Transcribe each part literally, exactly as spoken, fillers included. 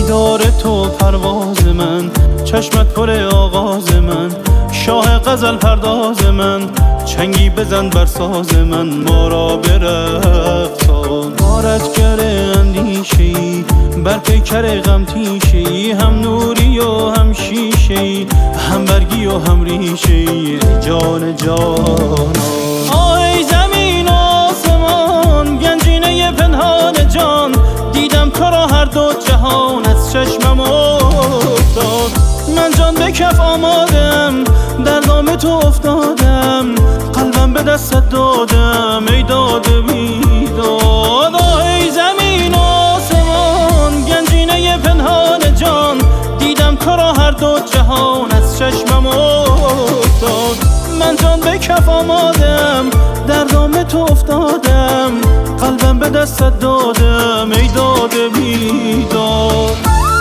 دیدار تو پرواز من، چشمت پر آغاز من، شاه غزل پرداز من، چنگی بزن بر ساز من، ما را برقصان. غارتگر اندیشه‌ای، بر پیکر غم تیشه‌ای، هم نوری و هم شیشه‌ای، هم برگی و هم ریشه‌ای، جان جانان. آه ای زمین و آسمان، گنجینه پنهان جان، دیدم تو را هر دو جهان از چشمم افتاد. من جان به کف آمادم، در دام تو افتادم، قلبم به دستت دادم ای داد بیداد. آه ای زمین و آسمان، گنجینه پنهان جان، دیدم تو را هر دو جهان از چشمم افتاد. من جان به کف آمادم، در دام تو افتادم، قلبم به دستت دادم ای داد بیداد.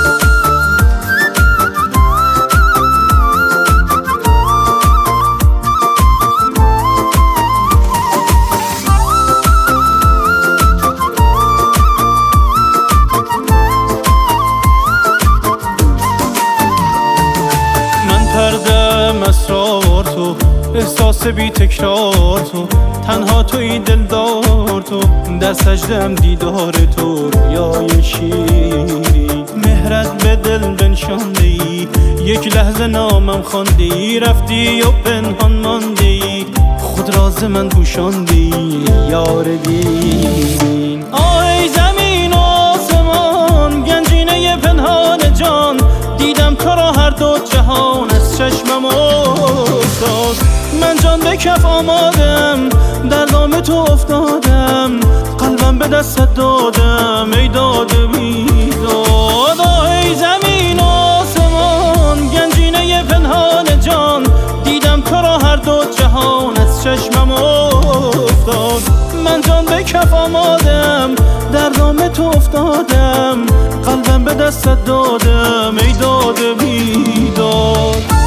پردم اسرار تو، احساس بی تکرار تو، تنها توی دلدار تو، در سجدم دیدار تو، رویای شیرین. مهرت به دل بنشانده ای، یک لحظه نامم خوانده ای، رفتی و پنهان مانده ای، خود راز من پوشانده ای یار دین. آه ای زمین و آسمان، گنجینه پنهان جان، دیدم تو را هر دو جهان از چشمم افتاد. من جان به کف آمادم، در دام تو افتادم، قلبم به دستت دادم ای داد بیداد. آه ای زمین و آسمان، گنجینه پنهان جان، دیدم تو را هر دو جهان از چشمم افتاد. من جان به کف آمادم، در دام تو افتادم، قلبم به دستت دادم ای داد بیداد.